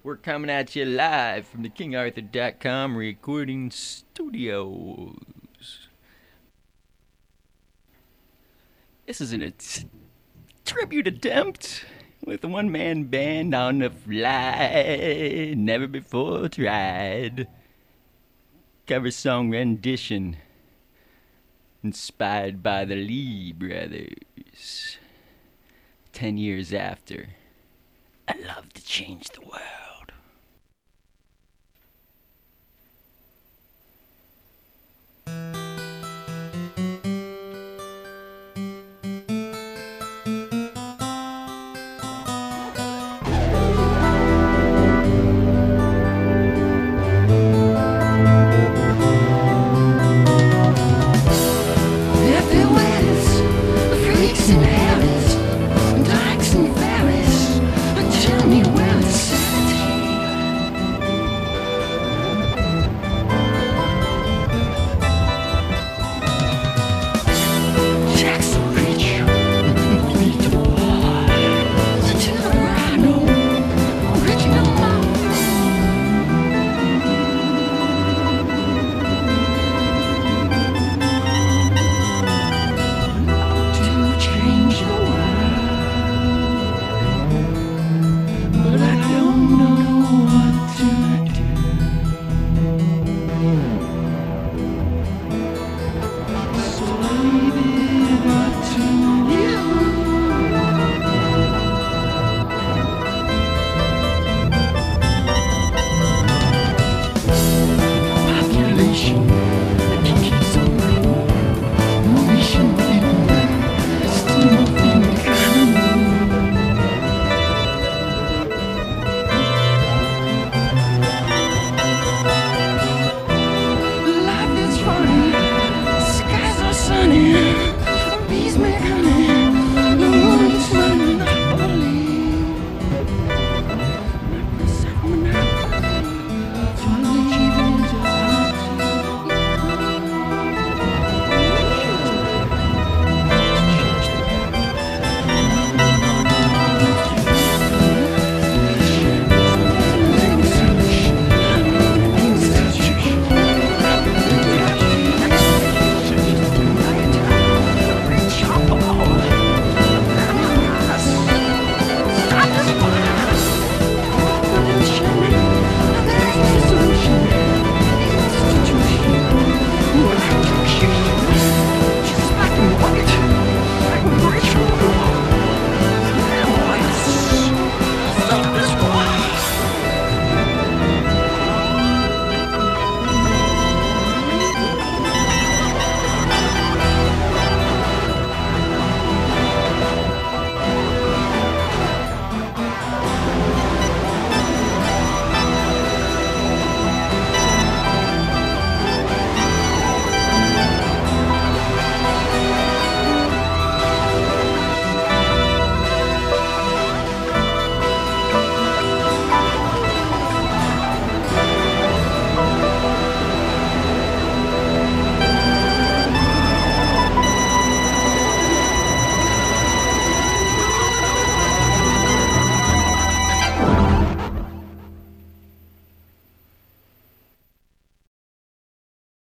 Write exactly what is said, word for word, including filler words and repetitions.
We're coming at you live from the king arthur dot com recording studios. This is an, a t- tribute attempt with a one man band on the fly, never before tried. Cover song rendition inspired by the Lee brothers. Ten years after, I love to change the world.